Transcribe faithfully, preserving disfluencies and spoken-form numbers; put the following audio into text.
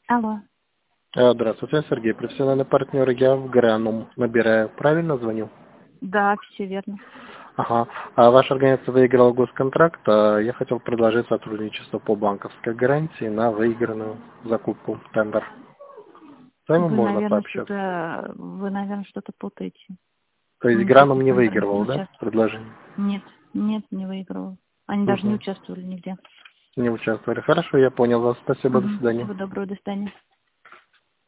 Алло. Э, Здравствуйте, Сергей, профессиональный партнер. Я в Гранум набираю. Правильно звоню? Да, все верно. Ага. А ваша организация выиграла госконтракт. а Я хотел предложить сотрудничество по банковской гарантии на выигранную закупку тендер. С вами Вы, можно наверное, пообщаться. что-то, вы, наверное, что-то путаете. То есть Мы в Гранум таких не тендерах не выигрывал, да, участвуем. предложение? Нет, нет, не выигрывал. Они даже не Угу. участвовали нигде. Не участвовали. Хорошо, я понял вас. Спасибо, до Угу. свидания. Всего доброго, до свидания.